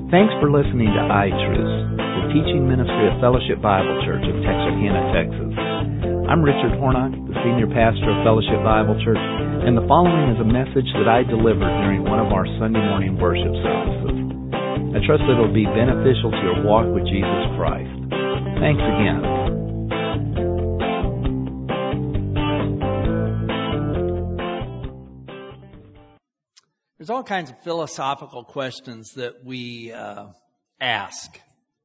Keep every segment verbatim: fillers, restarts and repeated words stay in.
Thanks for listening to iTruths, the teaching ministry of Fellowship Bible Church of Texarkana, Texas. I'm Richard Hornock, the senior pastor of Fellowship Bible Church, and the following is a message that I delivered during one of our Sunday morning worship services. I trust that it will be beneficial to your walk with Jesus Christ. Thanks again. There's all kinds of philosophical questions that we uh, ask.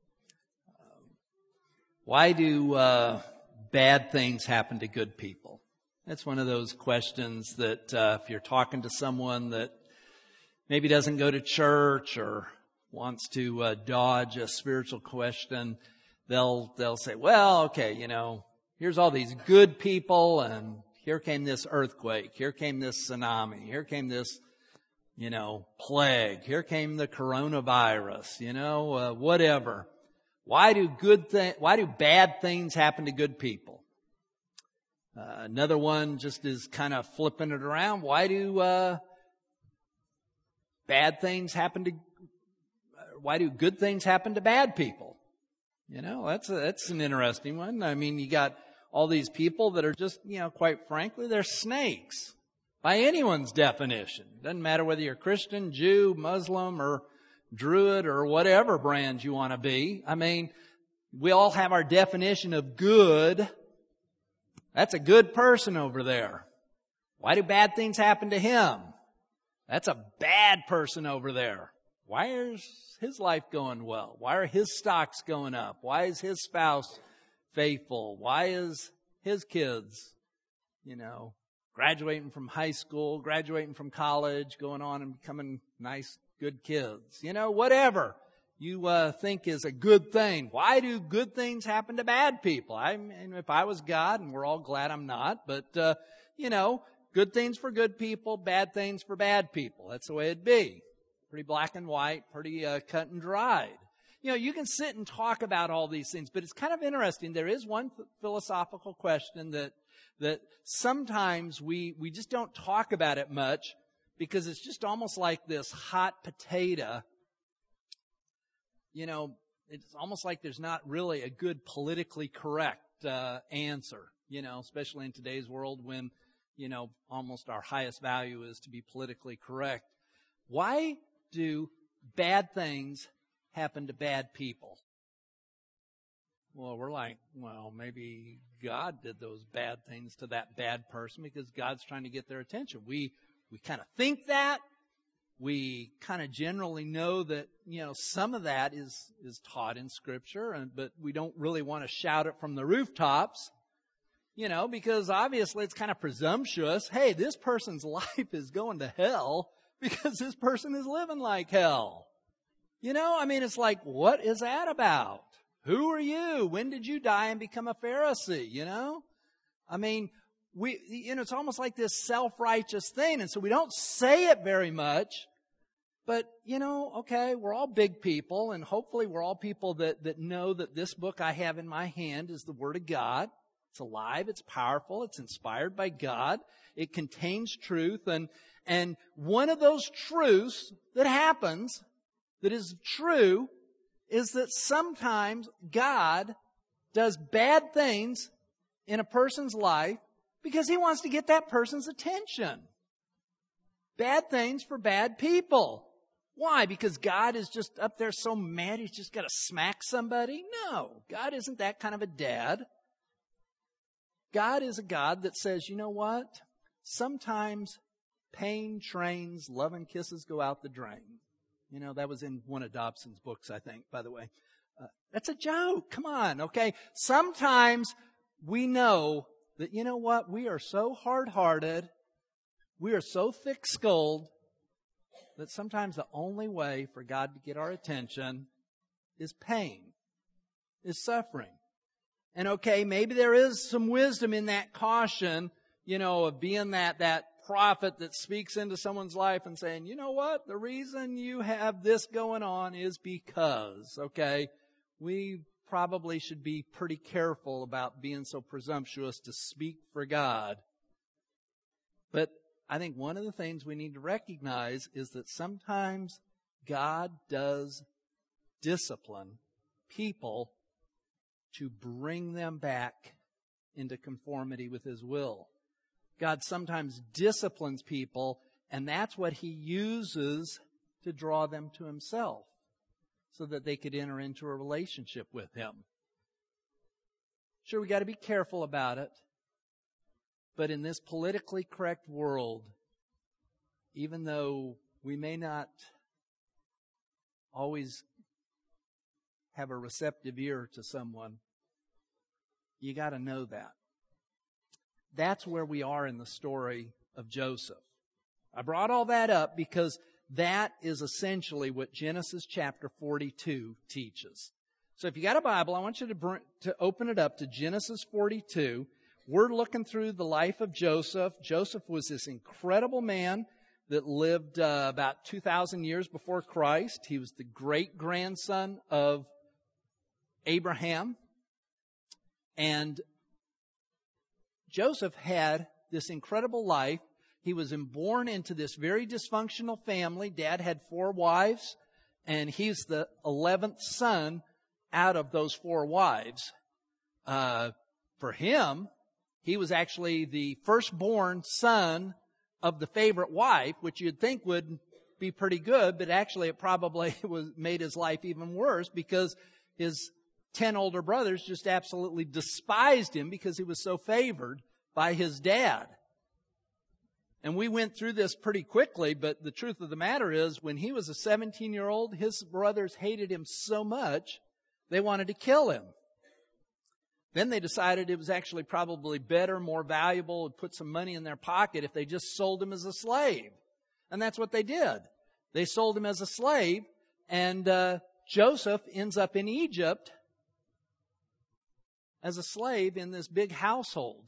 Why do uh, bad things happen to good people? That's one of those questions that uh, if you're talking to someone that maybe doesn't go to church or wants to uh, dodge a spiritual question, they'll they'll say, well, okay, you know, here's all these good people, and here came this earthquake, here came this tsunami, here came this you know, plague. Here came the coronavirus, you know, uh, whatever. Why do good thi- Why do bad things happen to good people? Uh, another one just is kind of flipping it around. Why do uh, bad things happen to? Why do good things happen to bad people? You know, that's a, that's an interesting one. I mean, you got all these people that are just, you know, quite frankly, they're snakes. By anyone's definition. Doesn't matter whether you're Christian, Jew, Muslim, or Druid, or whatever brand you want to be. I mean, we all have our definition of good. That's a good person over there. Why do bad things happen to him? That's a bad person over there. Why is his life going well? Why are his stocks going up? Why is his spouse faithful? Why is his kids, you know, graduating from high school, graduating from college, going on and becoming nice, good kids. You know, whatever you uh, think is a good thing. Why do good things happen to bad people? I mean, if I was God, and we're all glad I'm not, but, uh, you know, good things for good people, bad things for bad people. That's the way it'd be. Pretty black and white, pretty uh, cut and dried. You know, you can sit and talk about all these things, but it's kind of interesting. There is one philosophical question that that sometimes we, we just don't talk about it much because it's just almost like this hot potato. You know, it's almost like there's not really a good politically correct uh, answer, you know, especially in today's world when, you know, almost our highest value is to be politically correct. Why do bad things happen to bad people? Well, we're like, well, maybe God did those bad things to that bad person because God's trying to get their attention. We we kind of think that. We kind of generally know that, you know, some of that is is taught in Scripture, and but we don't really want to shout it from the rooftops, you know, because obviously it's kind of presumptuous. Hey, this person's life is going to hell because this person is living like hell. You know, I mean, it's like, what is that about? Who are you? When did you die and become a Pharisee? You know? I mean, we, you know, it's almost like this self-righteous thing. And so we don't say it very much. But, you know, okay, we're all big people. And hopefully we're all people that, that know that this book I have in my hand is the Word of God. It's alive. It's powerful. It's inspired by God. It contains truth. And, and one of those truths that happens, that is true, is that sometimes God does bad things in a person's life because He wants to get that person's attention. Bad things for bad people. Why? Because God is just up there so mad He's just got to smack somebody? No, God isn't that kind of a dad. God is a God that says, you know what? Sometimes pain trains, love and kisses go out the drain. You know, that was in one of Dobson's books, I think, by the way. Uh, that's a joke. Come on, okay? Sometimes we know that, you know what? We are so hard-hearted, we are so thick-skulled, that sometimes the only way for God to get our attention is pain, is suffering. And okay, maybe there is some wisdom in that caution, you know, of being that, that prophet that speaks into someone's life and saying, you know what, the reason you have this going on is because, okay, we probably should be pretty careful about being so presumptuous to speak for God. But I think one of the things we need to recognize is that sometimes God does discipline people to bring them back into conformity with His will. God sometimes disciplines people, and that's what He uses to draw them to Himself, so that they could enter into a relationship with Him. Sure, we got to be careful about it, but in this politically correct world, even though we may not always have a receptive ear to someone, you got to know that. That's where we are in the story of Joseph. I brought all that up because that is essentially what Genesis chapter forty-two teaches. So if you got a Bible, I want you to bring, to open it up to Genesis forty-two. We're looking through the life of Joseph. Joseph was this incredible man that lived uh, about two thousand years before Christ. He was the great-grandson of Abraham. And Joseph had this incredible life. He was born into this very dysfunctional family. Dad had four wives, and he's the eleventh son out of those four wives. Uh, for him, he was actually the firstborn son of the favorite wife, which you'd think would be pretty good, but actually it probably was made his life even worse because his ten older brothers just absolutely despised him because he was so favored by his dad. And we went through this pretty quickly, but the truth of the matter is, when he was a seventeen-year-old, his brothers hated him so much, they wanted to kill him. Then they decided it was actually probably better, more valuable, and put some money in their pocket if they just sold him as a slave. And that's what they did. They sold him as a slave, and uh, Joseph ends up in Egypt as a slave in this big household.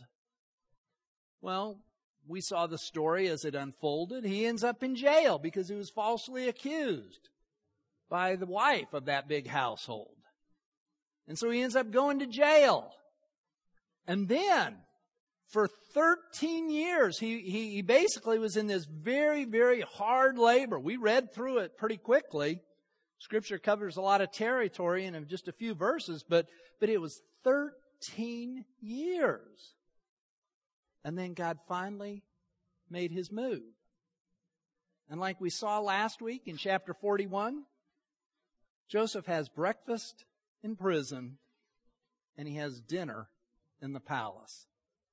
Well, we saw the story as it unfolded. He ends up in jail because he was falsely accused by the wife of that big household. And so he ends up going to jail. And then, for thirteen years, he, he, he basically was in this very, very hard labor. We read through it pretty quickly. Scripture covers a lot of territory in just a few verses, but, but it was thirteen years. And then God finally made His move. And like we saw last week in chapter forty-one, Joseph has breakfast in prison and he has dinner in the palace.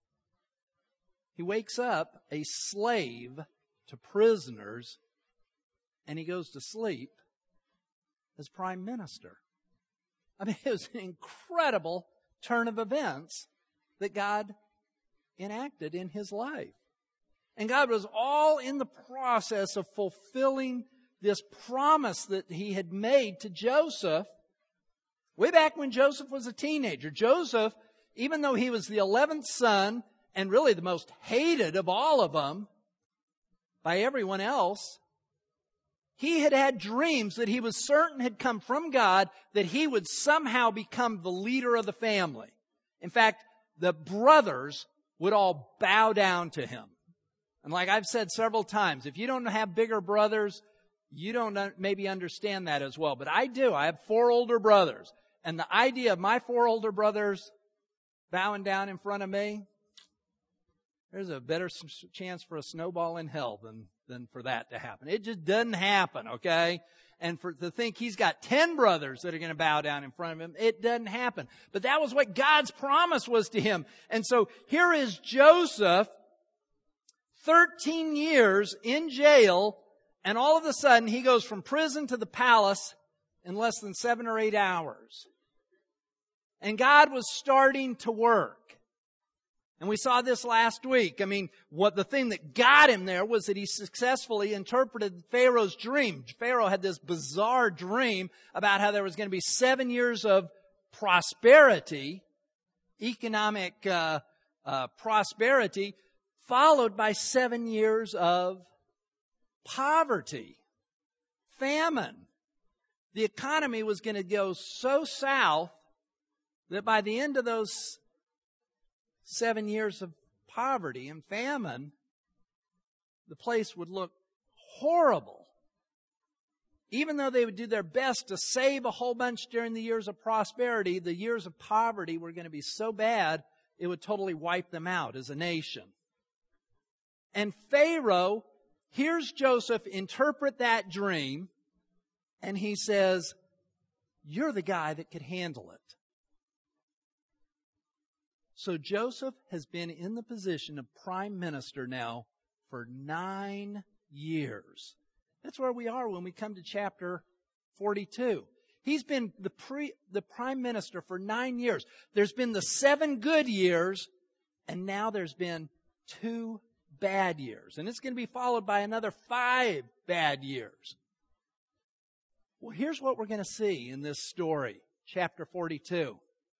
He wakes up a slave to prisoners and he goes to sleep as prime minister. I mean, it was an incredible turn of events that God enacted in his life. And God was all in the process of fulfilling this promise that He had made to Joseph way back when Joseph was a teenager. Joseph, even though he was the eleventh son and really the most hated of all of them by everyone else, he had had dreams that he was certain had come from God, that he would somehow become the leader of the family. In fact, the brothers would all bow down to him. And like I've said several times, if you don't have bigger brothers, you don't maybe understand that as well. But I do. I have four older brothers. And the idea of my four older brothers bowing down in front of me, there's a better chance for a snowball in hell than, than for that to happen. It just doesn't happen, okay? And for to think he's got ten brothers that are going to bow down in front of him, it doesn't happen. But that was what God's promise was to him. And so here is Joseph, thirteen years in jail, and all of a sudden he goes from prison to the palace in less than seven or eight hours. And God was starting to work. And we saw this last week. I mean, what the thing that got him there was that he successfully interpreted Pharaoh's dream. Pharaoh had this bizarre dream about how there was going to be seven years of prosperity, economic uh, uh, prosperity, followed by seven years of poverty, famine. The economy was going to go so south that by the end of those seven years of poverty and famine, the place would look horrible. even though they would do their best to save a whole bunch during the years of prosperity, the years of poverty were going to be so bad, it would totally wipe them out as a nation. And Pharaoh hears Joseph interpret that dream, and he says, "You're the guy that could handle it." So Joseph has been in the position of prime minister now for nine years. That's where we are when we come to chapter forty-two. He's been the pre, the prime minister for nine years. There's been the seven good years, and now there's been two bad years. And it's going to be followed by another five bad years. Well, here's what we're going to see in this story, chapter forty-two.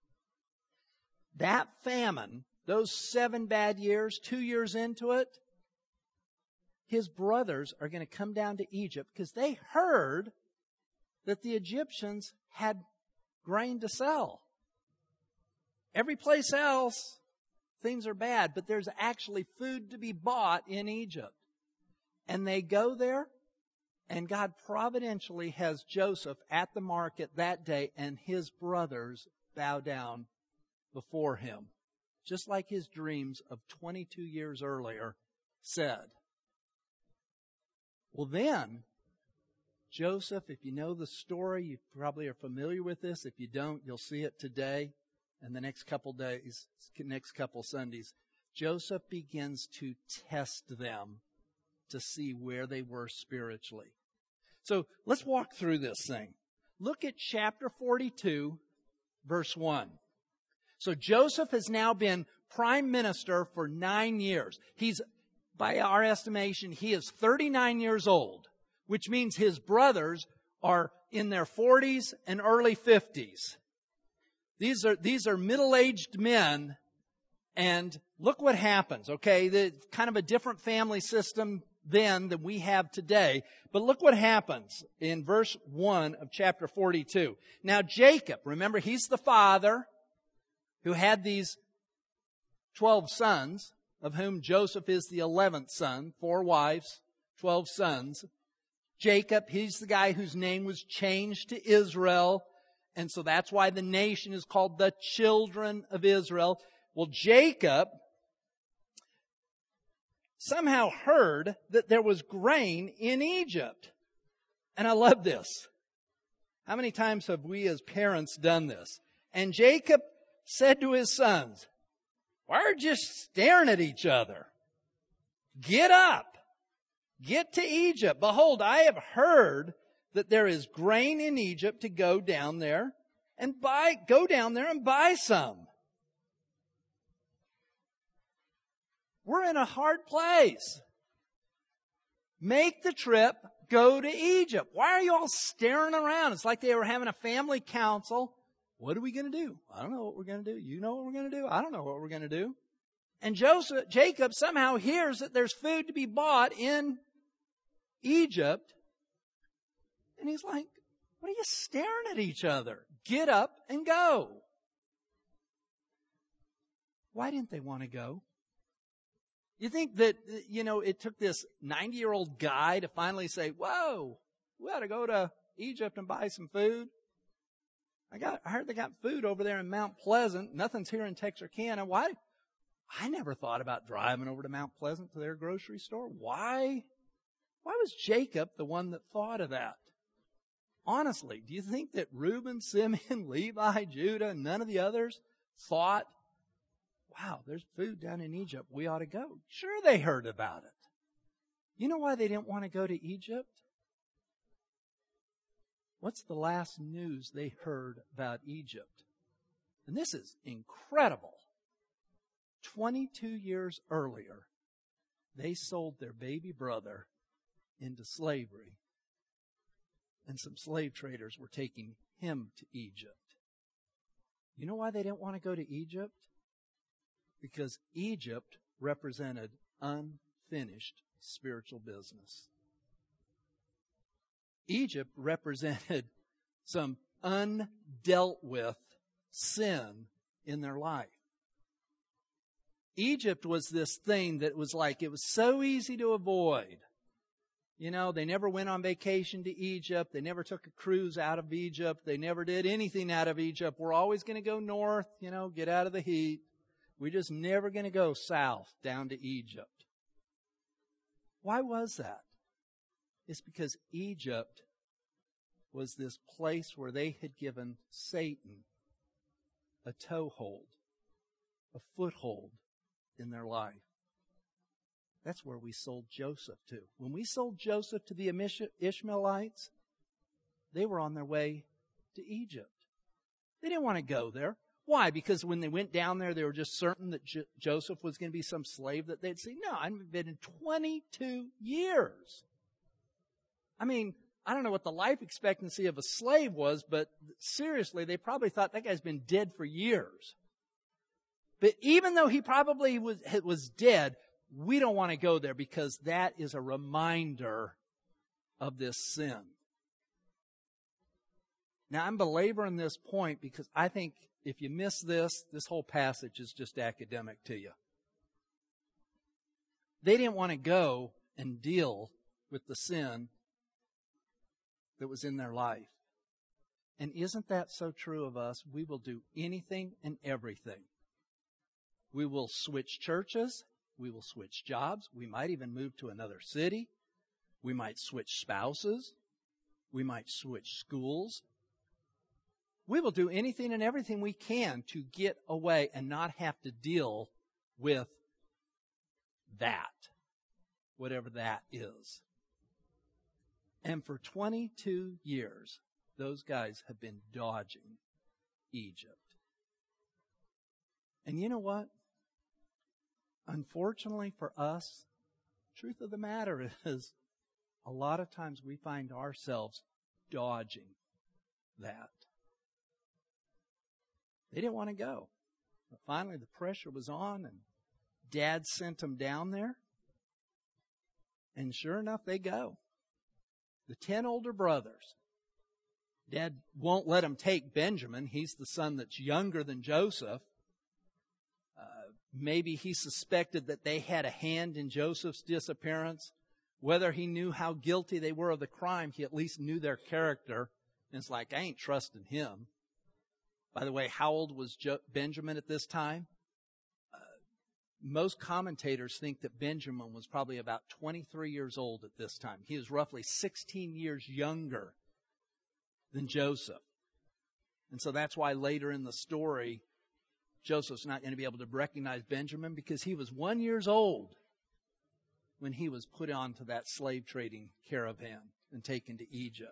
That famine, those seven bad years, two years into it, his brothers are going to come down to Egypt because they heard that the Egyptians had grain to sell. Every place else, things are bad, but there's actually food to be bought in Egypt. And they go there, and God providentially has Joseph at the market that day, and his brothers bow down before him, just like his dreams of twenty-two years earlier said. Well, then, Joseph, if you know the story, you probably are familiar with this. If you don't, you'll see it today and the next couple days, next couple Sundays. Joseph begins to test them to see where they were spiritually. So let's walk through this thing. Look at chapter forty-two, verse one. So Joseph has now been prime minister for nine years. He's, by our estimation, he is thirty-nine years old, which means his brothers are in their forties and early fifties. These are, these are middle-aged men, and look what happens, okay? The, kind of a different family system then than we have today. But look what happens in verse one of chapter forty-two. Now Jacob, remember, he's the father who had these twelve sons, of whom Joseph is the eleventh son, four wives, twelve sons. Jacob, he's the guy whose name was changed to Israel, and so that's why the nation is called the children of Israel. Well, Jacob somehow heard that there was grain in Egypt. And I love this. How many times have we as parents done this? And Jacob said to his sons, "Why are you just staring at each other? Get up. Get to Egypt. Behold, I have heard that there is grain in Egypt to go down there and buy, go down there and buy some." We're in a hard place. Make the trip, go to Egypt. Why are you all staring around? It's like they were having a family council. What are we going to do? I don't know what we're going to do. You know what we're going to do? I don't know what we're going to do. And Joseph, Jacob somehow hears that there's food to be bought in Egypt. And he's like, "What are you staring at each other? Get up and go." Why didn't they want to go? You think that, you know, it took this ninety-year-old guy to finally say, "Whoa, we ought to go to Egypt and buy some food"? I got, I heard they got food over there in Mount Pleasant. Nothing's here in Texarkana. Why? I never thought about driving over to Mount Pleasant to their grocery store. Why? Why was Jacob the one that thought of that? Honestly, do you think that Reuben, Simeon, Levi, Judah, and none of the others thought, "Wow, there's food down in Egypt. We ought to go"? Sure, they heard about it. You know why they didn't want to go to Egypt? What's the last news they heard about Egypt? And this is incredible. twenty-two years earlier, they sold their baby brother into slavery. And some slave traders were taking him to Egypt. You know why they didn't want to go to Egypt? Because Egypt represented unfinished spiritual business. Egypt represented some undealt with sin in their life. Egypt was this thing that was like, it was so easy to avoid. You know, they never went on vacation to Egypt. They never took a cruise out of Egypt. They never did anything out of Egypt. We're always going to go north, you know, get out of the heat. We're just never going to go south down to Egypt. Why was that? It's because Egypt was this place where they had given Satan a toehold, a foothold in their life. That's where we sold Joseph to. When we sold Joseph to the Ishmaelites, they were on their way to Egypt. They didn't want to go there. Why? Because when they went down there, they were just certain that Jo- Joseph was going to be some slave that they'd see. No, I've been in twenty-two years. I mean, I don't know what the life expectancy of a slave was, but seriously, they probably thought that guy's been dead for years. But even though he probably was, was dead, we don't want to go there because that is a reminder of this sin. Now, I'm belaboring this point because I think if you miss this, this whole passage is just academic to you. They didn't want to go and deal with the sin that was in their life. And isn't that so true of us? We will do anything and everything. We will switch churches. We will switch jobs. We might even move to another city. We might switch spouses. We might switch schools. We will do anything and everything we can to get away and not have to deal with that, whatever that is. And for twenty-two years, those guys have been dodging Egypt. And you know what? Unfortunately for us, truth of the matter is, a lot of times we find ourselves dodging that. They didn't want to go. But finally the pressure was on and Dad sent them down there. And sure enough, they go. The ten older brothers. Dad won't let them take Benjamin. He's the son that's younger than Joseph. Uh, maybe he suspected that they had a hand in Joseph's disappearance. Whether he knew how guilty they were of the crime, he at least knew their character. And it's like, I ain't trusting him. By the way, how old was jo- Benjamin at this time? Uh, most commentators think that Benjamin was probably about twenty-three years old at this time. He was roughly sixteen years younger than Joseph. And so that's why later in the story, Joseph's not going to be able to recognize Benjamin because he was one year old when he was put onto that slave trading caravan and taken to Egypt.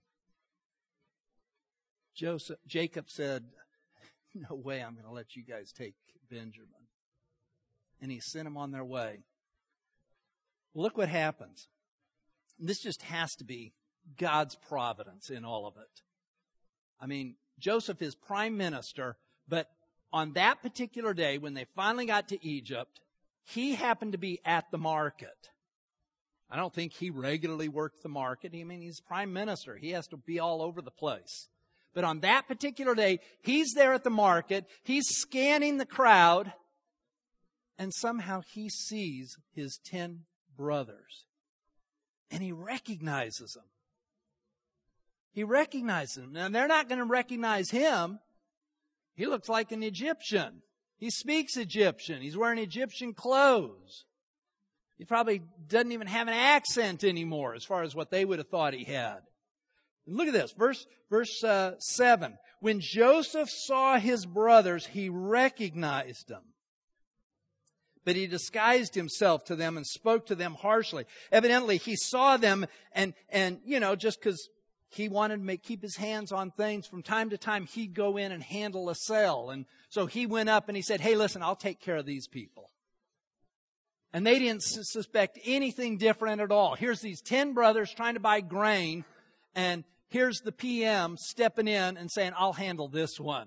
Joseph, Jacob said, no way I'm going to let you guys take Benjamin. And he sent them on their way. Well, look what happens. This just has to be God's providence in all of it. I mean, Joseph is prime minister, but on that particular day when they finally got to Egypt, he happened to be at the market. I don't think he regularly worked the market. I mean, he's prime minister. He has to be all over the place. But on that particular day, he's there at the market. He's scanning the crowd. And somehow he sees his ten brothers. And he recognizes them. He recognizes them. Now, they're not going to recognize him. He looks like an Egyptian. He speaks Egyptian. He's wearing Egyptian clothes. He probably doesn't even have an accent anymore as far as what they would have thought he had. Look at this, verse verse uh, seven. When Joseph saw his brothers, he recognized them. But he disguised himself to them and spoke to them harshly. Evidently, he saw them and, and you know, just because he wanted to make, keep his hands on things, from time to time he'd go in and handle a sale. And so he went up and he said, hey, listen, I'll take care of these people. And they didn't suspect anything different at all. Here's these ten brothers trying to buy grain, and here's the P M stepping in and saying, I'll handle this one.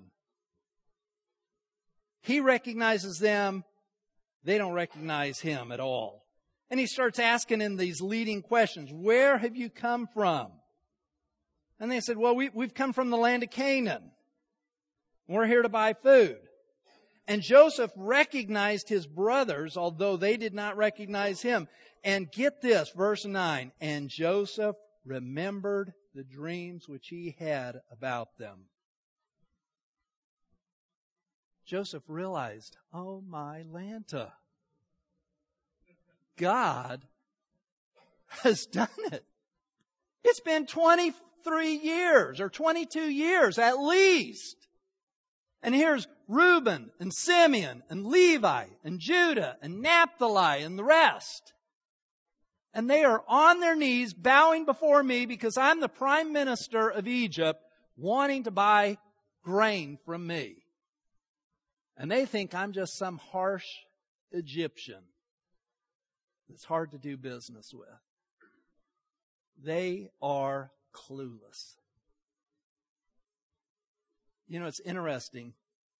He recognizes them. They don't recognize him at all. And he starts asking in these leading questions, where have you come from? And they said, well, we, we've come from the land of Canaan. We're here to buy food. And Joseph recognized his brothers, although they did not recognize him. And get this, verse nine, and Joseph remembered the dreams which he had about them. Joseph realized, oh my Lanta, God has done it. It's been twenty-three years or twenty-two years at least. And here's Reuben and Simeon and Levi and Judah and Naphtali and the rest. And they are on their knees bowing before me because I'm the prime minister of Egypt wanting to buy grain from me. And they think I'm just some harsh Egyptian that's hard to do business with. They are clueless. You know, it's interesting.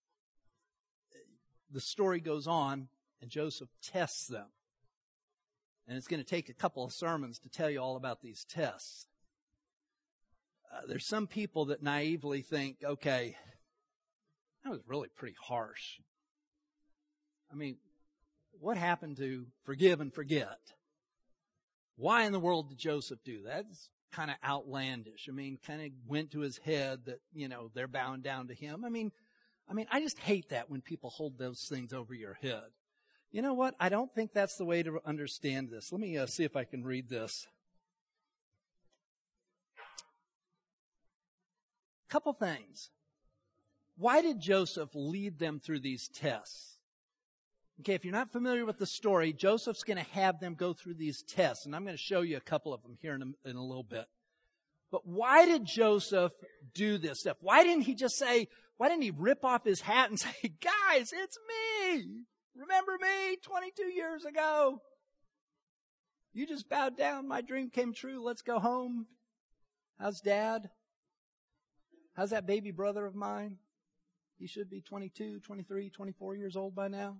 The story goes on, and Joseph tests them. And it's going to take a couple of sermons to tell you all about these tests. Uh, there's some people that naively think, okay, that was really pretty harsh. I mean, what happened to forgive and forget? Why in the world did Joseph do that? It's kind of outlandish. I mean, kind of went to his head that, you know, they're bowing down to him. I mean, I mean, I just hate that when people hold those things over your head. You know what? I don't think that's the way to understand this. Let me uh, see if I can read this. Couple things. Why did Joseph lead them through these tests? Okay, if you're not familiar with the story, Joseph's going to have them go through these tests, and I'm going to show you a couple of them here in a, in a little bit. But why did Joseph do this stuff? Why didn't he just say, why didn't he rip off his hat and say, guys, it's me. Remember me twenty-two years ago? You just bowed down. My dream came true. Let's go home. How's Dad? How's that baby brother of mine? He should be twenty-two, twenty-three, twenty-four years old by now.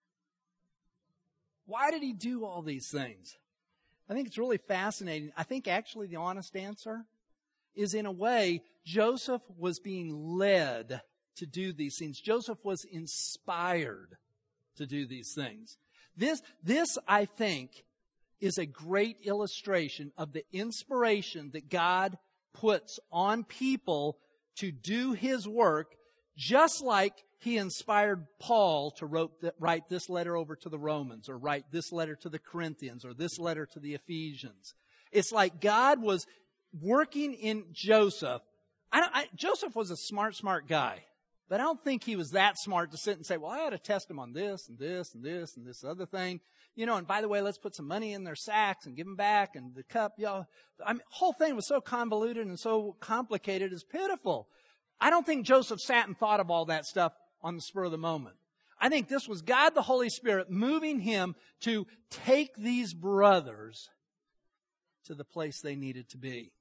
Why did he do all these things? I think it's really fascinating. I think actually the honest answer is, in a way, Joseph was being led to do these things. Joseph was inspired to do these things. This, this, I think, is a great illustration of the inspiration that God puts on people to do His work, just like He inspired Paul to wrote, write this letter over to the Romans, or write this letter to the Corinthians, or this letter to the Ephesians. It's like God was working in Joseph. I don't, I, Joseph was a smart, smart guy. But I don't think he was that smart to sit and say, well, I ought to test them on this and this and this and this other thing. You know, and by the way, let's put some money in their sacks and give them back and the cup. You know, I mean, the whole thing was so convoluted and so complicated, it's pitiful. I don't think Joseph sat and thought of all that stuff on the spur of the moment. I think this was God the Holy Spirit moving him to take these brothers to the place they needed to be.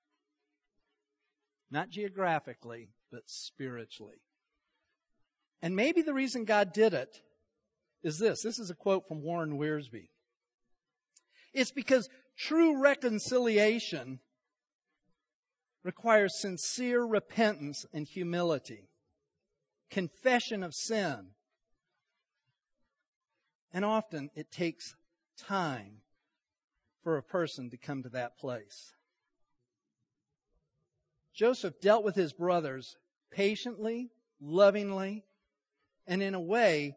Not geographically, but spiritually. And maybe the reason God did it is this. This is a quote from Warren Wiersbe. It's because true reconciliation requires sincere repentance and humility, confession of sin. And often it takes time for a person to come to that place. Joseph dealt with his brothers patiently, lovingly, and in a way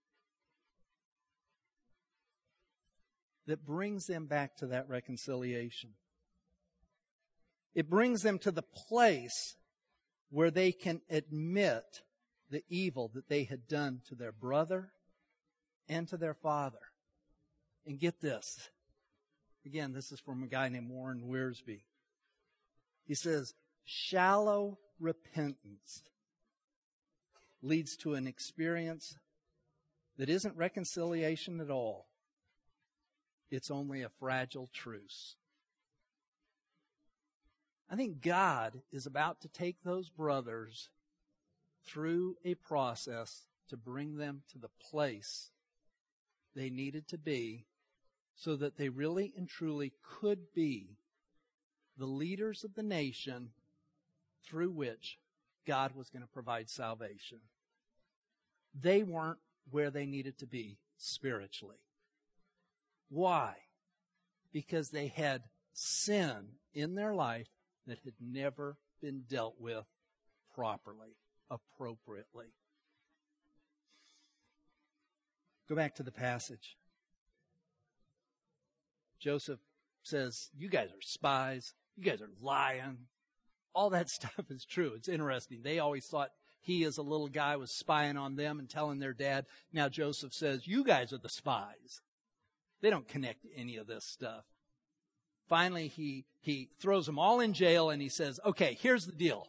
that brings them back to that reconciliation. It brings them to the place where they can admit the evil that they had done to their brother and to their father. And get this. Again, this is from a guy named Warren Wiersbe. He says, shallow repentance leads to an experience that isn't reconciliation at all. It's only a fragile truce. I think God is about to take those brothers through a process to bring them to the place they needed to be so that they really and truly could be the leaders of the nation through which God was going to provide salvation. They weren't where they needed to be spiritually. Why? because they had sin in their life that had never been dealt with properly, appropriately. Go back to the passage. Joseph says, you guys are spies. You guys are lying. All that stuff is true. It's interesting. They always thought he, as a little guy, was spying on them and telling their dad. Now Joseph says, you guys are the spies. They don't connect to any of this stuff. Finally, he, he throws them all in jail and he says, okay, here's the deal.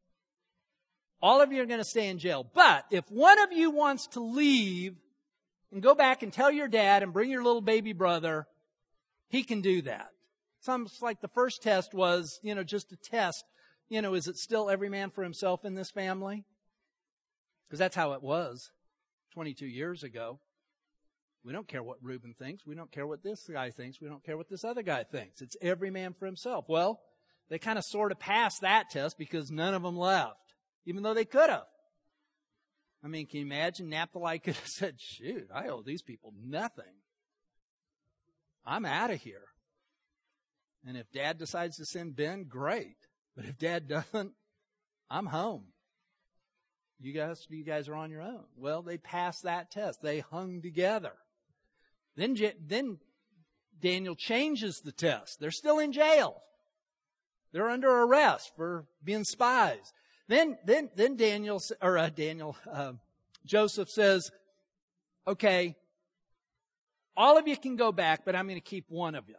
All of you are going to stay in jail. But if one of you wants to leave and go back and tell your dad and bring your little baby brother, he can do that. It's almost like the first test was, you know, just a test. You know, is it still every man for himself in this family? Because that's how it was twenty-two years ago. We don't care what Reuben thinks. We don't care what this guy thinks. We don't care what this other guy thinks. It's every man for himself. Well, they kind of sort of passed that test because none of them left, even though they could have. I mean, can you imagine Naphtali could have said, shoot, I owe these people nothing. I'm out of here. And if Dad decides to send Ben, great. But if Dad doesn't, I'm home. You guys, you guys are on your own. Well, they passed that test. They hung together. Then, then Daniel changes the test. They're still in jail. They're under arrest for being spies. Then, then, then Daniel, or uh, Daniel, uh, Joseph says, okay, all of you can go back, but I'm going to keep one of you.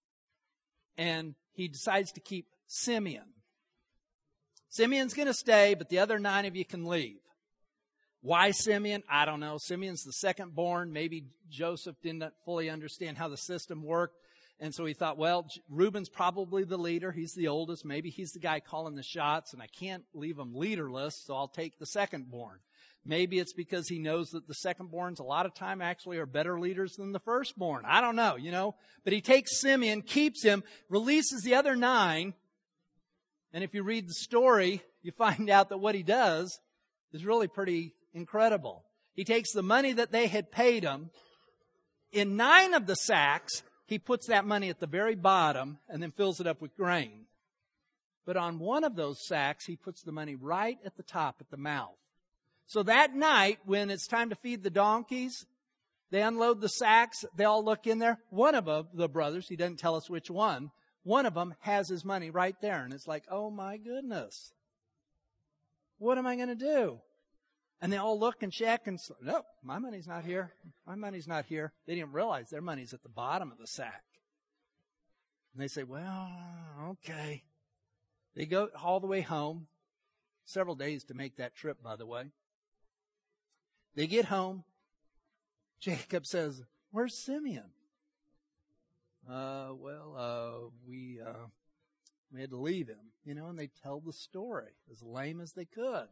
And he decides to keep Simeon. Simeon's going to stay, but the other nine of you can leave. Why Simeon? I don't know. Simeon's the second born. Maybe Joseph didn't fully understand how the system worked. And so he thought, well, Reuben's probably the leader. He's the oldest. Maybe he's the guy calling the shots, and I can't leave him leaderless, so I'll take the second born. Maybe it's because he knows that the second-borns a lot of time actually are better leaders than the firstborn. I don't know, you know. But he takes Simeon, keeps him, releases the other nine. And if you read the story, you find out that what he does is really pretty incredible. He takes the money that they had paid him. In nine of the sacks, he puts that money at the very bottom and then fills it up with grain. But on one of those sacks, he puts the money right at the top, at the mouth. So that night, when it's time to feed the donkeys, they unload the sacks. They all look in there. One of the brothers, he doesn't tell us which one, one of them has his money right there. And it's like, oh my goodness. What am I going to do? And they all look and check and say, no, my money's not here. My money's not here. They didn't realize their money's at the bottom of the sack. And they say, well, okay. They go all the way home. Several days to make that trip, by the way. They get home. Jacob says, where's Simeon? Uh, well, uh, we, uh, we had to leave him, you know, and they tell the story as lame as they could.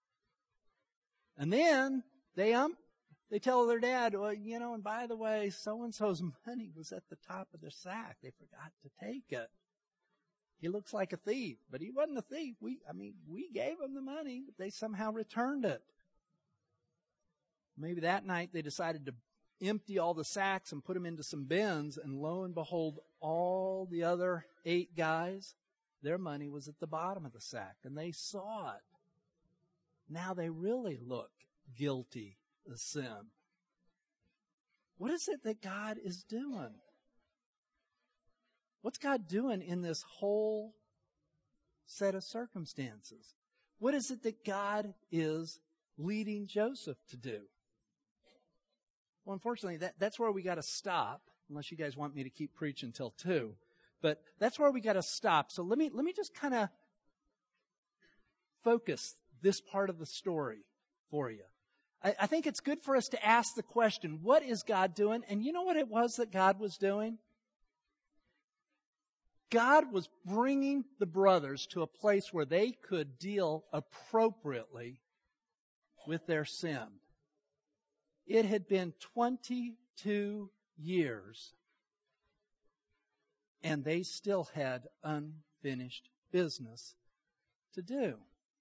And then they, um, they tell their dad, well, you know, and by the way, so-and-so's money was at the top of their sack. They forgot to take it. He looks like a thief, but he wasn't a thief. We, I mean, we gave him the money, but they somehow returned it. Maybe that night they decided to empty all the sacks and put them into some bins, and lo and behold, all the other eight guys, their money was at the bottom of the sack, and they saw it. Now they really look guilty of sin. What is it that God is doing? What's God doing in this whole set of circumstances? What is it that God is leading Joseph to do? Well, unfortunately, that, that's where we got to stop, unless you guys want me to keep preaching till two. But that's where we got to stop. So let me let me just kind of focus this part of the story for you. I, I think it's good for us to ask the question, what is God doing? And you know what it was that God was doing? God was bringing the brothers to a place where they could deal appropriately with their sin. It had been twenty-two years, and they still had unfinished business to do.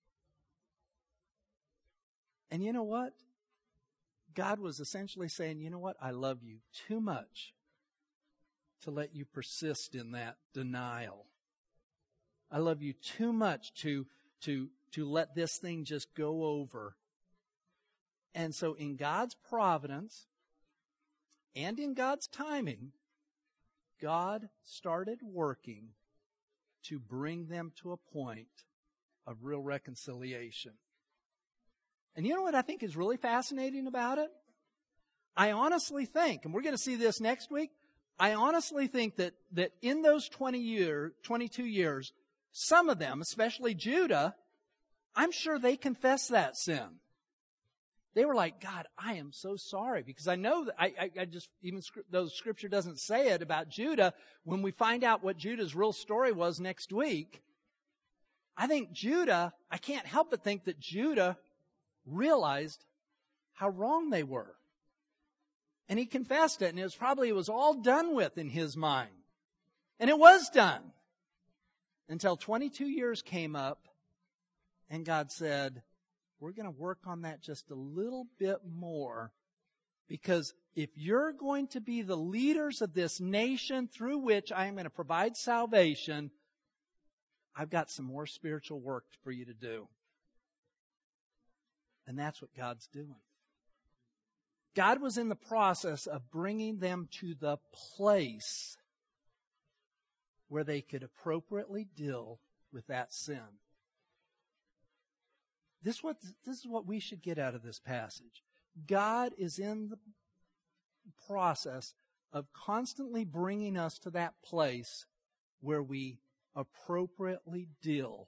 And you know what? God was essentially saying, you know what? I love you too much to let you persist in that denial. I love you too much to, to, to let this thing just go over. And so in God's providence and in God's timing, God started working to bring them to a point of real reconciliation. And you know what I think is really fascinating about it? I honestly think, and we're going to see this next week, I honestly think that, that in those twenty years, twenty-two years, some of them, especially Judah, I'm sure they confessed that sin. They were like, God, I am so sorry. Because I know that, I, I, I just, even though Scripture doesn't say it about Judah, when we find out what Judah's real story was next week, I think Judah, I can't help but think that Judah realized how wrong they were. And he confessed it, and it was probably, it was all done with in his mind. And it was done. Until twenty-two years came up, and God said, we're going to work on that just a little bit more. Because if you're going to be the leaders of this nation through which I am going to provide salvation, I've got some more spiritual work for you to do. And that's what God's doing. God was in the process of bringing them to the place where they could appropriately deal with that sin. This, what, this is what we should get out of this passage. God is in the process of constantly bringing us to that place where we appropriately deal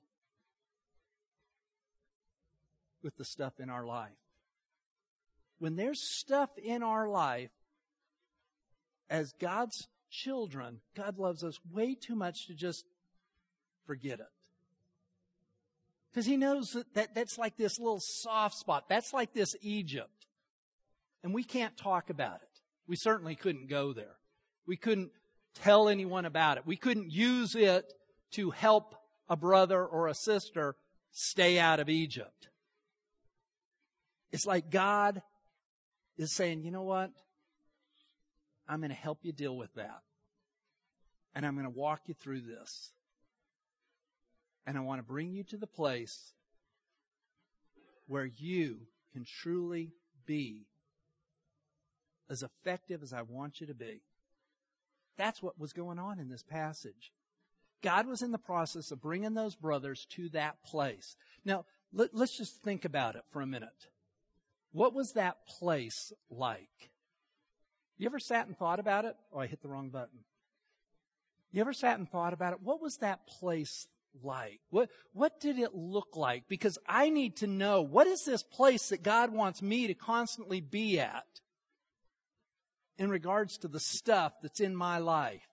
with the stuff in our life. When there's stuff in our life, as God's children, God loves us way too much to just forget it. Because He knows that, that that's like this little soft spot. That's like this Egypt. And we can't talk about it. We certainly couldn't go there. We couldn't tell anyone about it. We couldn't use it to help a brother or a sister stay out of Egypt. It's like God is saying, you know what? I'm going to help you deal with that. And I'm going to walk you through this. And I want to bring you to the place where you can truly be as effective as I want you to be. That's what was going on in this passage. God was in the process of bringing those brothers to that place. Now, let, let's just think about it for a minute. What was that place like? You ever sat and thought about it? Oh, I hit the wrong button. You ever sat and thought about it? What was that place like? What, what did it look like? Because I need to know, what is this place that God wants me to constantly be at in regards to the stuff that's in my life,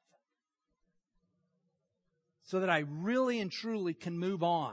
so that I really and truly can move on.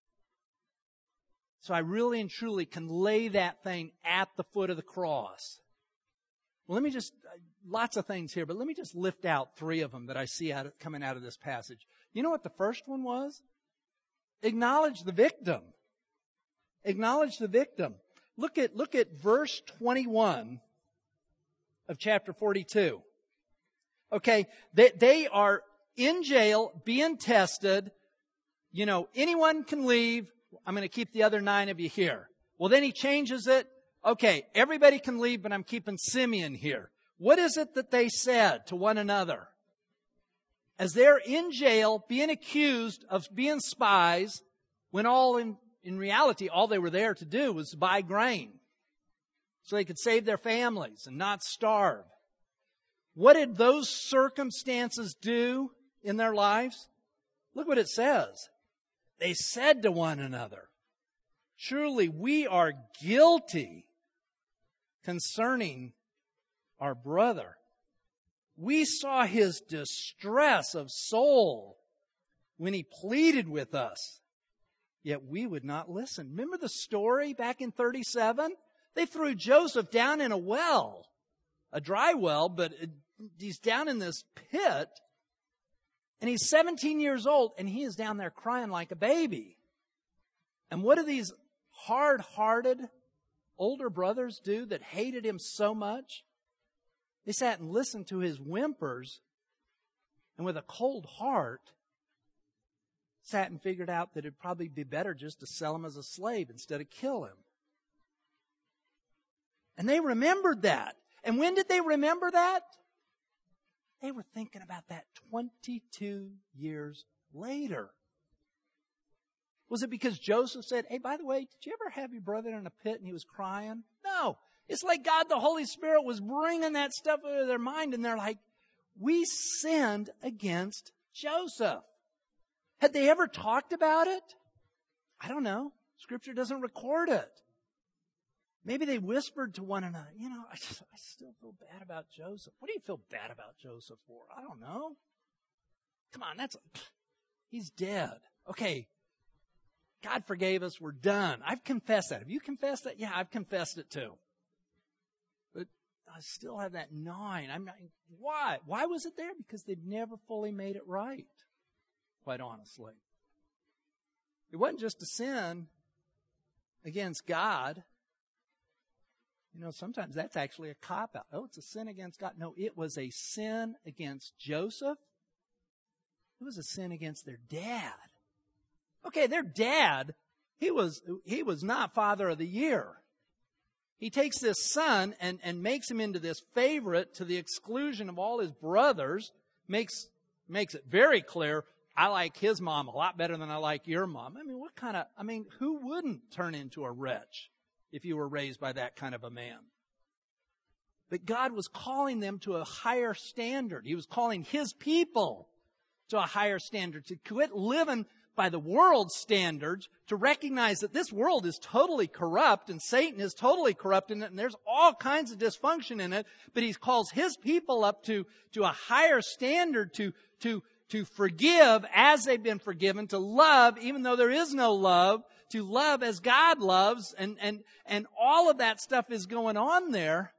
So I really and truly can lay that thing at the foot of the cross. Well, let me just, lots of things here, but let me just lift out three of them that I see out of, coming out of this passage. You know what the first one was? Acknowledge the victim. Acknowledge the victim. Look at, look at verse twenty-one of chapter forty-two. Okay, they, they are in jail, being tested. You know, anyone can leave. I'm going to keep the other nine of you here. Well, then he changes it. Okay, everybody can leave, but I'm keeping Simeon here. What is it that they said to one another? As they're in jail, being accused of being spies, when all in, in reality, all they were there to do was buy grain, so they could save their families and not starve. What did those circumstances do in their lives? Look what it says. They said to one another, "Surely we are guilty concerning our brother. We saw his distress of soul when he pleaded with us, yet we would not listen." Remember the story back in thirty-seven? They threw Joseph down in a well, a dry well, but he's down in this pit. And he's seventeen years old, and he is down there crying like a baby. And what do these hard-hearted older brothers do that hated him so much? They sat and listened to his whimpers and with a cold heart, sat and figured out that it'd probably be better just to sell him as a slave instead of kill him. And they remembered that. And when did they remember that? They were thinking about that twenty-two years later. Was it because Joseph said, hey, by the way, did you ever have your brother in a pit and he was crying? No. It's like God, the Holy Spirit, was bringing that stuff into their mind, and they're like, we sinned against Joseph. Had they ever talked about it? I don't know. Scripture doesn't record it. Maybe they whispered to one another, you know, I, just, I still feel bad about Joseph. What do you feel bad about Joseph for? I don't know. Come on, that's, he's dead. Okay, God forgave us. We're done. I've confessed that. Have you confessed that? Yeah, I've confessed it too. But I still have that gnawing. I'm not, why? Why was it there? Because they'd never fully made it right, quite honestly. It wasn't just a sin against God. You know, sometimes that's actually a cop-out. Oh, it's a sin against God. No, it was a sin against Joseph. It was a sin against their dad. Okay, their dad, he was he was not father of the year. He takes this son and, and makes him into this favorite to the exclusion of all his brothers, makes makes it very clear, I like his mom a lot better than I like your mom. I mean, what kind of, I mean, who wouldn't turn into a wretch if you were raised by that kind of a man? But God was calling them to a higher standard. He was calling His people to a higher standard, to quit living by the world's standards, to recognize that this world is totally corrupt and Satan is totally corrupt in it, and there's all kinds of dysfunction in it, but He calls His people up to, to a higher standard, to, to, to forgive as they've been forgiven, to love even though there is no love, to love as God loves, and, and, and all of that stuff is going on there.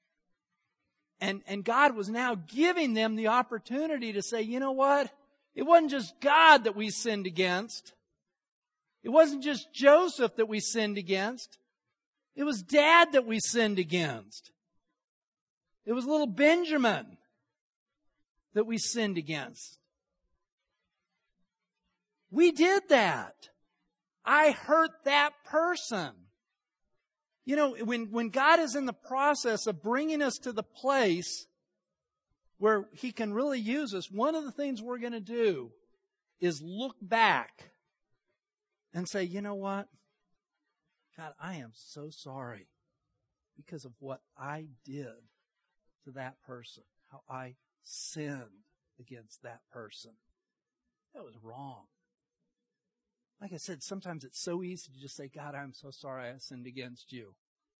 And, and God was now giving them the opportunity to say, you know what? It wasn't just God that we sinned against. It wasn't just Joseph that we sinned against. It was Dad that we sinned against. It was little Benjamin that we sinned against. We did that. I hurt that person. You know, when, when God is in the process of bringing us to the place where He can really use us, one of the things we're going to do is look back and say, you know what? God, I am so sorry because of what I did to that person, how I sinned against that person. That was wrong. Like I said, sometimes it's so easy to just say, God, I'm so sorry I sinned against you.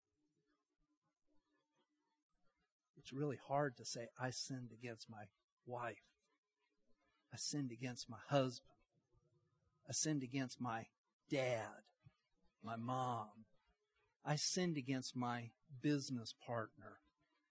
It's really hard to say, I sinned against my wife. I sinned against my husband. I sinned against my dad, my mom. I sinned against my business partner.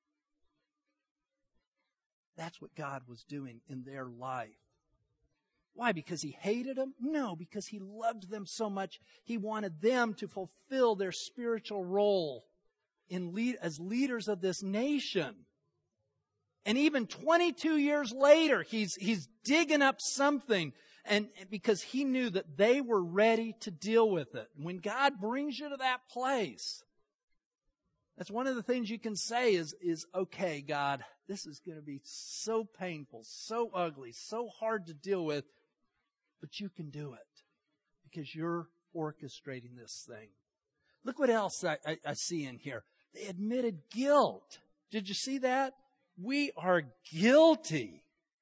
That's what God was doing in their life. Why? Because He hated them? No, because He loved them so much. He wanted them to fulfill their spiritual role in lead, as leaders of this nation. And even twenty-two years later, he's, he's digging up something, and because He knew that they were ready to deal with it. When God brings you to that place, that's one of the things you can say is, is okay, God, this is going to be so painful, so ugly, so hard to deal with, but You can do it because You're orchestrating this thing. Look what else I, I, I see in here. They admitted guilt. Did you see that? We are guilty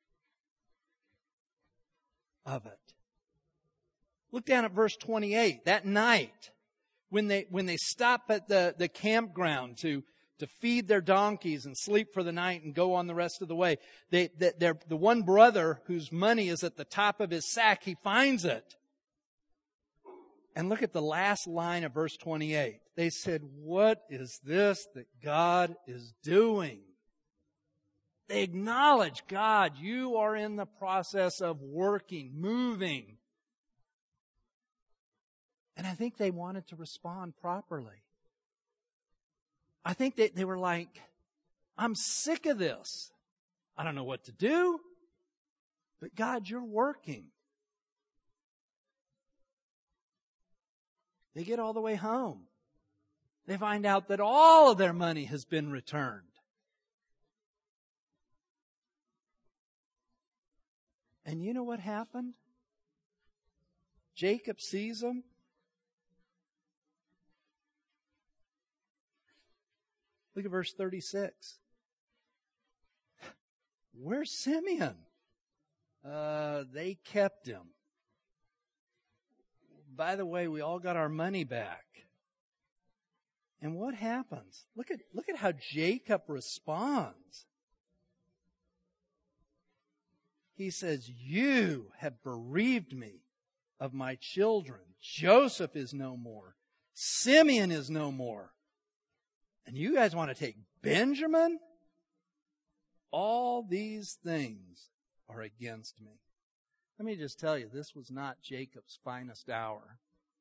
of it. Look down at verse twenty-eight. That night, when they when they stop at the, the campground to, to feed their donkeys and sleep for the night and go on the rest of the way, they, they, the one brother whose money is at the top of his sack, he finds it. And look at the last line of verse twenty-eight. They said, what is this that God is doing? They acknowledge, God, You are in the process of working, moving. And I think they wanted to respond properly. I think they, they were like, I'm sick of this. I don't know what to do. But God, you're working. They get all the way home. They find out that all of their money has been returned. And you know what happened? Jacob sees them. Look at verse thirty-six. Where's Simeon? Uh, they kept him. By the way, we all got our money back. And what happens? Look at, look at how Jacob responds. He says, you have bereaved me of my children. Joseph is no more. Simeon is no more. And you guys want to take Benjamin? All these things are against me. Let me just tell you, this was not Jacob's finest hour.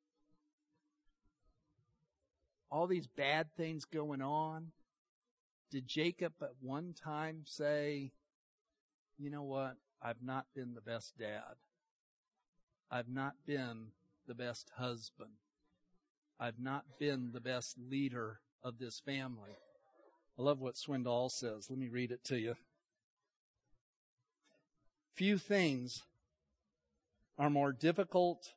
All these bad things going on. Did Jacob at one time say, you know what? I've not been the best dad. I've not been the best husband. I've not been the best leader of this family. I love what Swindoll says. Let me read it to you. Few things are more difficult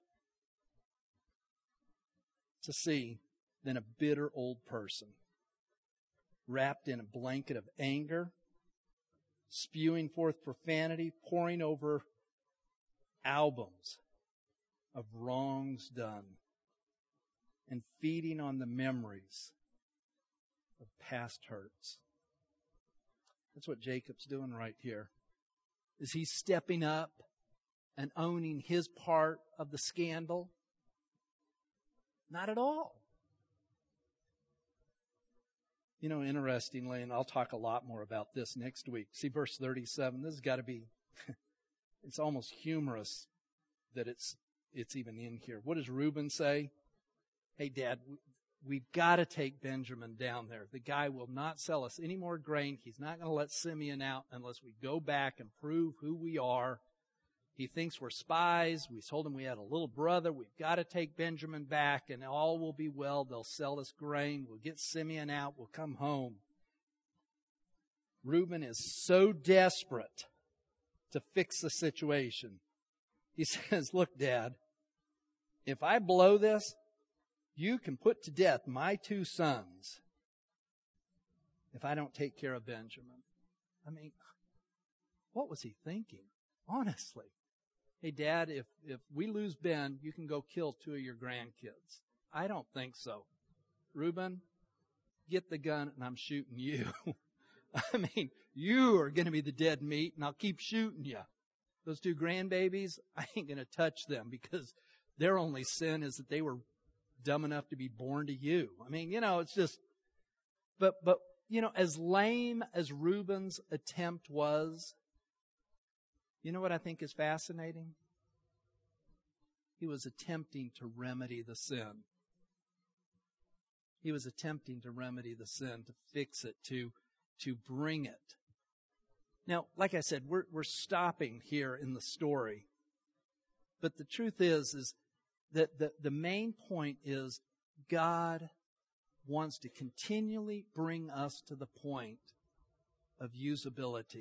to see than a bitter old person wrapped in a blanket of anger, spewing forth profanity, poring over albums of wrongs done, and feeding on the memories of past hurts. That's what Jacob's doing right here. Is he stepping up and owning his part of the scandal? Not at all. You know, interestingly, and I'll talk a lot more about this next week. See verse thirty-seven. This has got to be, it's almost humorous that it's it's even in here. What does Reuben say? Hey, Dad, we've got to take Benjamin down there. The guy will not sell us any more grain. He's not going to let Simeon out unless we go back and prove who we are. He thinks we're spies. We told him we had a little brother. We've got to take Benjamin back and all will be well. They'll sell us grain. We'll get Simeon out. We'll come home. Reuben is so desperate to fix the situation. He says, look, Dad, if I blow this, you can put to death my two sons if I don't take care of Benjamin. I mean, what was he thinking? Honestly. Hey, Dad, if, if we lose Ben, you can go kill two of your grandkids. I don't think so. Reuben, get the gun and I'm shooting you. I mean, you are going to be the dead meat and I'll keep shooting you. Those two grandbabies, I ain't going to touch them because their only sin is that they were dumb enough to be born to you. I mean, you know, it's just, but, but, you know, as lame as Reuben's attempt was, you know what I think is fascinating? He was attempting to remedy the sin. He was attempting to remedy the sin, to fix it, to, to bring it. Now, like I said, we're, we're stopping here in the story. But the truth is, is that the, the main point is God wants to continually bring us to the point of usability.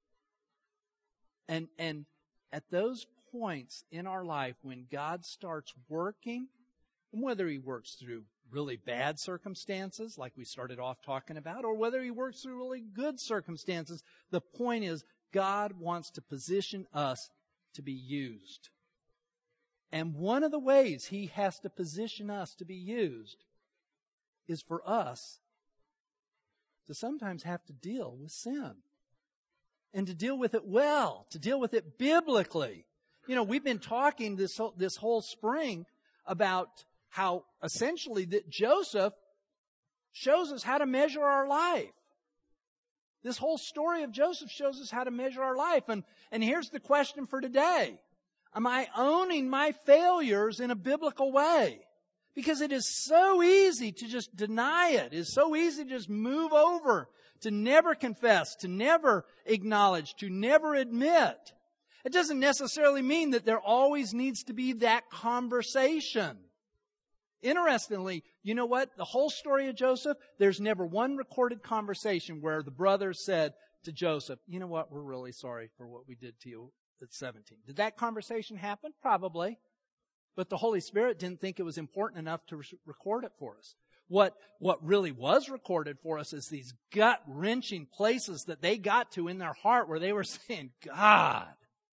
And, and at those points in our life when God starts working, and whether He works through really bad circumstances, like we started off talking about, or whether He works through really good circumstances, the point is God wants to position us to be used. And one of the ways He has to position us to be used is for us to sometimes have to deal with sin. And to deal with it well, to deal with it biblically. You know, we've been talking this whole, this whole spring about how essentially that Joseph shows us how to measure our life. This whole story of Joseph shows us how to measure our life. And, and here's the question for today. Am I owning my failures in a biblical way? Because it is so easy to just deny it. It is so easy to just move over, to never confess, to never acknowledge, to never admit. It doesn't necessarily mean that there always needs to be that conversation. Interestingly, you know what? The whole story of Joseph, there's never one recorded conversation where the brothers said to Joseph, you know what? We're really sorry for what we did to you at seventeen. Did that conversation happen? Probably. But the Holy Spirit didn't think it was important enough to record it for us. What, what really was recorded for us is these gut-wrenching places that they got to in their heart where they were saying, God,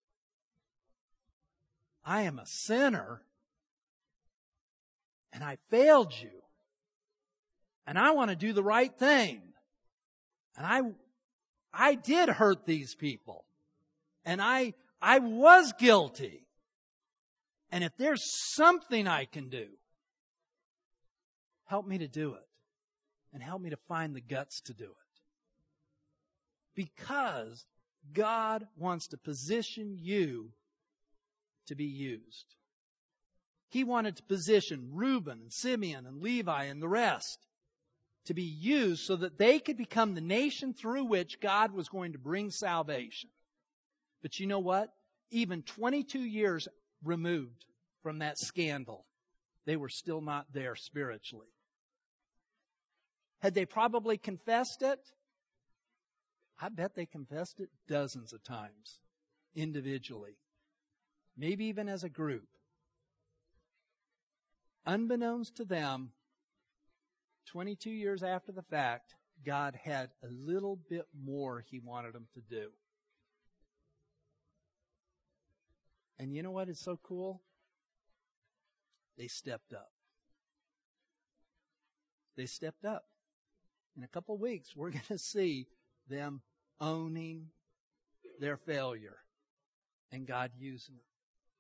I am a sinner and I failed you and I want to do the right thing. And I, I did hurt these people and I, I was guilty. And if there's something I can do, help me to do it. And help me to find the guts to do it. Because God wants to position you to be used. He wanted to position Reuben and Simeon and Levi and the rest to be used so that they could become the nation through which God was going to bring salvation. But you know what? Even twenty-two years removed from that scandal, they were still not there spiritually. Had they probably confessed it? I bet they confessed it dozens of times, individually, maybe even as a group. Unbeknownst to them, twenty-two years after the fact, God had a little bit more He wanted them to do. And you know what is so cool? They stepped up. They stepped up. In a couple of weeks, we're going to see them owning their failure and God using them.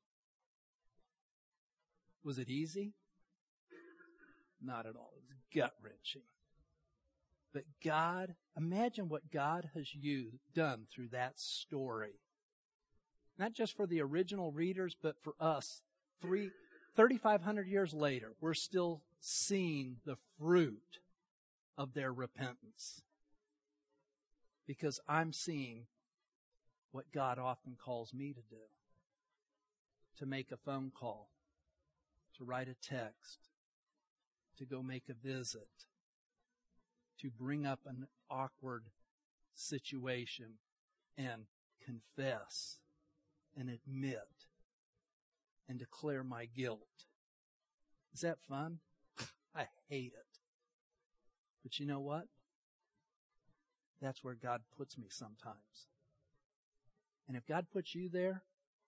Was it easy? Not at all. It was gut-wrenching. But God, imagine what God has used, done through that story. Not just for the original readers, but for us. Three, thirty-five hundred years later, we're still seeing the fruit of their repentance. Because I'm seeing what God often calls me to do. To make a phone call. To write a text. To go make a visit. To bring up an awkward situation and confess and admit and declare my guilt. Is that fun? I hate it. But you know what? That's where God puts me sometimes. And if God puts you there,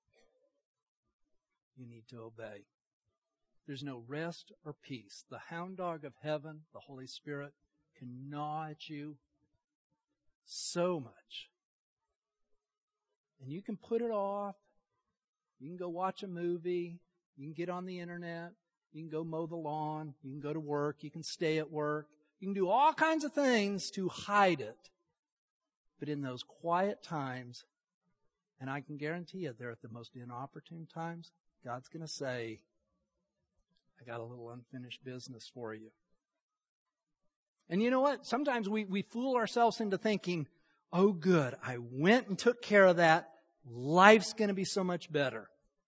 you need to obey. There's no rest or peace. The hound dog of heaven, the Holy Spirit, can gnaw at you so much. And you can put it off. You can go watch a movie. You can get on the internet. You can go mow the lawn. You can go to work. You can stay at work. You can do all kinds of things to hide it. But in those quiet times, and I can guarantee you they're at the most inopportune times, God's going to say, I got a little unfinished business for you. And you know what? Sometimes we, we fool ourselves into thinking, oh good, I went and took care of that. Life's going to be so much better.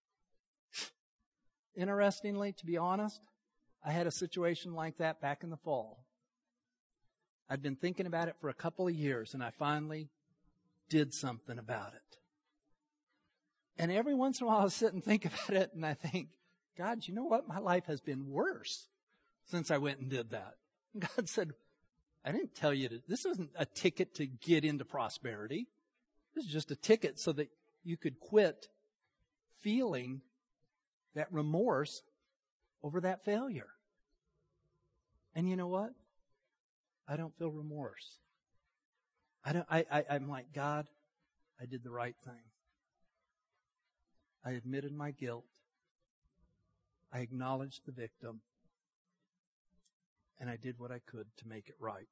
Interestingly, to be honest, I had a situation like that back in the fall. I'd been thinking about it for a couple of years, and I finally did something about it. And every once in a while I sit and think about it, and I think, God, you know what? My life has been worse since I went and did that. And God said, I didn't tell you to, this isn't a ticket to get into prosperity. This is just a ticket so that you could quit feeling that remorse over that failure. And you know what? I don't feel remorse. I don't, I, I, I'm like, God, I did the right thing. I admitted my guilt. I acknowledged the victim. And I did what I could to make it right.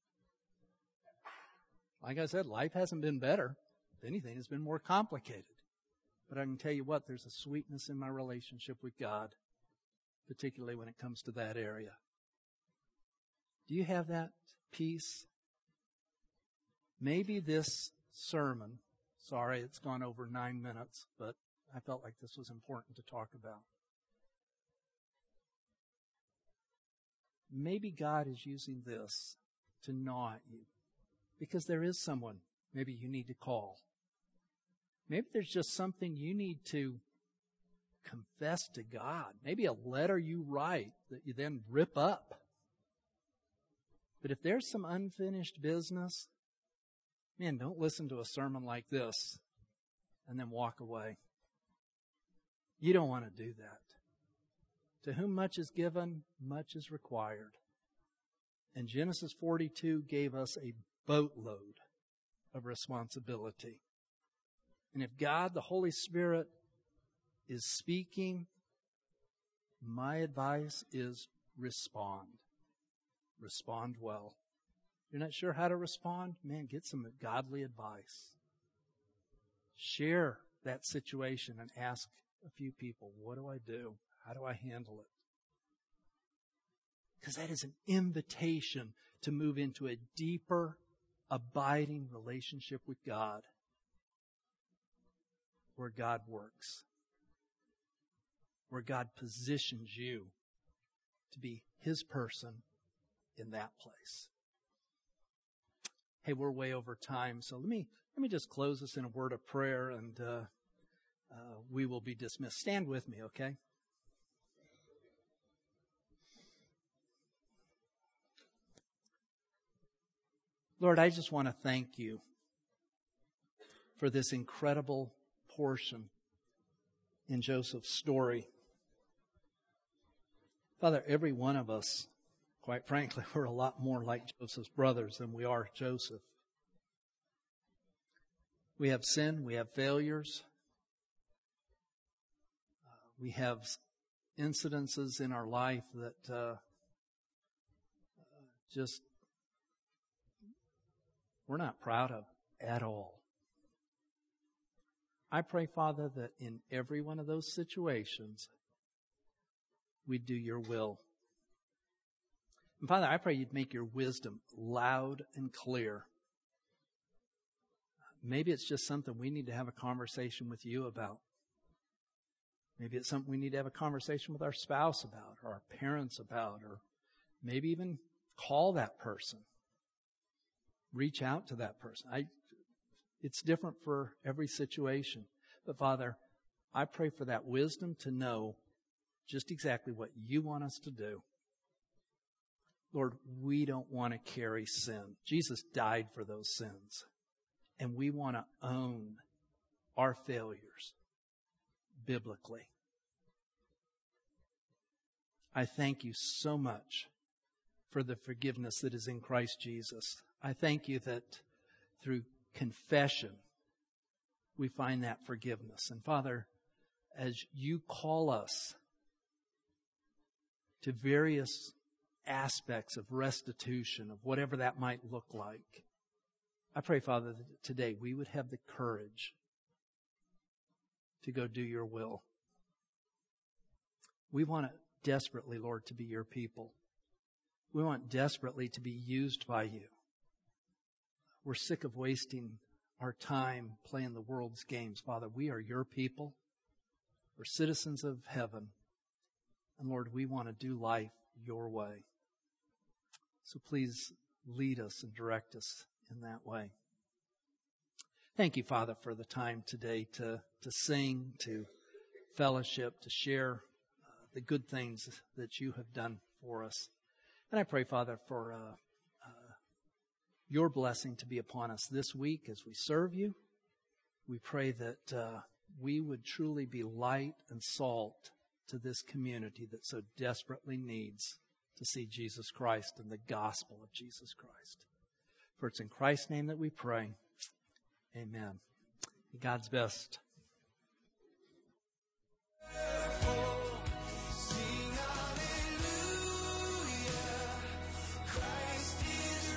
Like I said, life hasn't been better. If anything, it's been more complicated. But I can tell you what, there's a sweetness in my relationship with God, particularly when it comes to that area. Do you have that peace? Maybe this sermon Sorry, it's gone over nine minutes, but I felt like this was important to talk about. Maybe God is using this to gnaw at you because there is someone maybe you need to call. Maybe there's just something you need to confess to God. Maybe a letter you write that you then rip up. But if there's some unfinished business, man, don't listen to a sermon like this and then walk away. You don't want to do that. To whom much is given, much is required. And Genesis forty-two gave us a boatload of responsibility. And if God, the Holy Spirit, is speaking, my advice is respond. Respond well. You're not sure how to respond? Man, get some godly advice. Share that situation and ask a few people, what do I do? How do I handle it? Because that is an invitation to move into a deeper, abiding relationship with God, where God works, where God positions you to be His person in that place. Hey, we're way over time, so let me let me just close this in a word of prayer, and uh, uh, we will be dismissed. Stand with me, okay? Lord, I just want to thank you for this incredible portion in Joseph's story. Father, every one of us, quite frankly, we're a lot more like Joseph's brothers than we are Joseph. We have sin, we have failures, uh, we have incidences in our life that uh, just we're not proud of at all. I pray, Father, that in every one of those situations, we do your will. And Father, I pray you'd make your wisdom loud and clear. Maybe it's just something we need to have a conversation with you about. Maybe it's something we need to have a conversation with our spouse about, or our parents about, or maybe even call that person. Reach out to that person. I, it's different for every situation. But Father, I pray for that wisdom to know just exactly what you want us to do. Lord, we don't want to carry sin. Jesus died for those sins. And we want to own our failures biblically. I thank you so much for the forgiveness that is in Christ Jesus. I thank you that through confession, we find that forgiveness. And Father, as you call us to various aspects of restitution, of whatever that might look like, I pray, Father, that today we would have the courage to go do your will. We want desperately, Lord, to be your people. We want desperately to be used by you. We're sick of wasting our time playing the world's games. Father, we are your people. We're citizens of heaven. And Lord, we want to do life your way. So please lead us and direct us in that way. Thank you, Father, for the time today to, to sing, to fellowship, to share uh, the good things that you have done for us. And I pray, Father, for uh, your blessing to be upon us this week as we serve you. We pray that uh, we would truly be light and salt to this community that so desperately needs to see Jesus Christ and the gospel of Jesus Christ. For it's in Christ's name that we pray. Amen. God's best.